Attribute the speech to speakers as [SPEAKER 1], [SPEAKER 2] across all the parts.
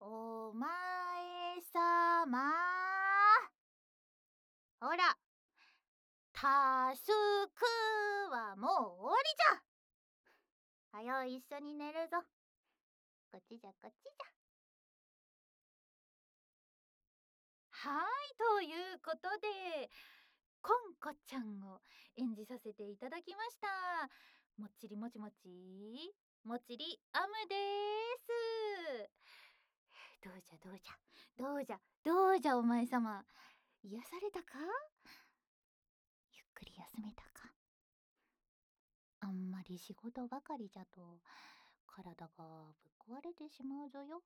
[SPEAKER 1] お前さま、ほら、タスクはもう終わりじゃ。はよ一緒に寝るぞ。こっちじゃこっちじゃ。はい、ということでコンコちゃんを演じさせていただきました。もっちりもちもちもちりあむです。どうじゃどうじゃどうじゃどうじゃ、お前さま、癒されたか？ゆっくり休めたか？あんまり仕事ばかりじゃと体がぶっ壊れてしまうぞよ。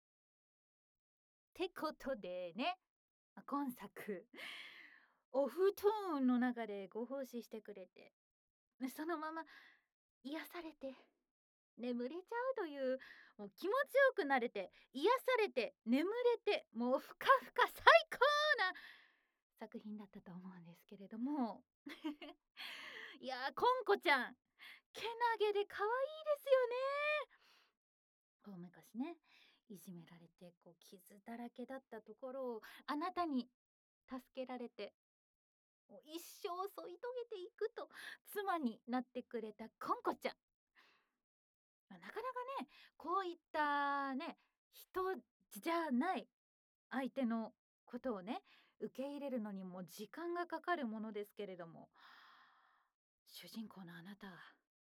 [SPEAKER 1] ってことでね、今作お布団の中でご奉仕してくれて、そのまま癒されて眠れちゃうという、もう気持ちよくなれて癒されて眠れて、もうふかふか最高な作品だったと思うんですけれどもいやー、コンコちゃんけなげで可愛いですよね。大昔ね、いじめられて傷だらけだったところをあなたに助けられて、もう一生添い遂げていくと妻になってくれたコンコちゃん。なかなかね、こういったね、人じゃない相手のことをね、受け入れるのにも時間がかかるものですけれども、主人公のあなた、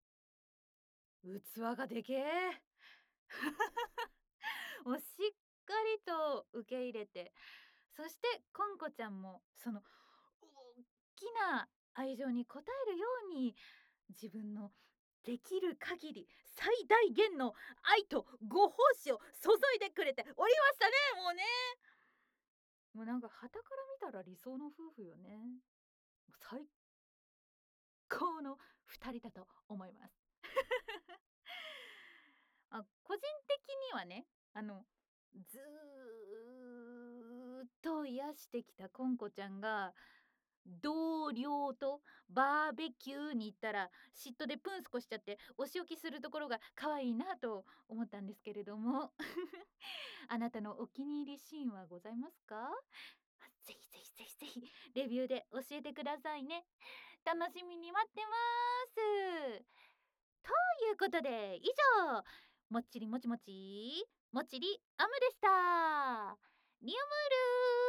[SPEAKER 1] 器がでけえもうしっかりと受け入れて、そしてコンコちゃんもその大きな愛情に応えるように、自分のできる限り最大限の愛とご奉仕を注いでくれておりましたね。もうね、もうなんか傍から見たら理想の夫婦よね。最高の2人だと思います。個人的にはね、ずーっと癒してきたコンコちゃんが同僚とバーベキューに行ったら嫉妬でプンスコしちゃってお仕置きするところが可愛いなと思ったんですけれどもあなたのお気に入りシーンはございますか？ぜひぜひぜひぜひレビューで教えてくださいね。楽しみに待ってます。ということで以上、もっちりもちもちもちりあむでした。ニュームール。